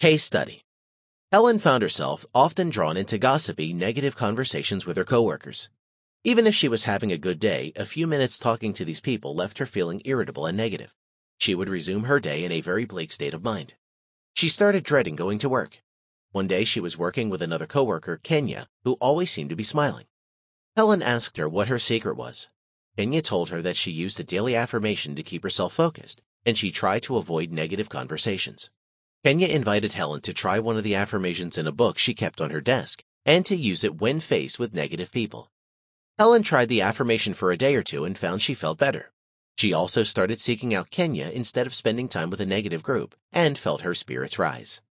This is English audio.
Case study. Helen found herself often drawn into gossipy, negative conversations with her coworkers. Even if she was having a good day, a few minutes talking to these people left her feeling irritable and negative. She would resume her day in a very bleak state of mind. She started dreading going to work. One day she was working with another coworker, Kenya, who always seemed to be smiling. Helen asked her what her secret was. Kenya told her that she used a daily affirmation to keep herself focused, and she tried to avoid negative conversations. Kenya invited Helen to try one of the affirmations in a book she kept on her desk, and to use it when faced with negative people. Helen tried the affirmation for a day or two and found she felt better. She also started seeking out Kenya instead of spending time with a negative group, and felt her spirits rise.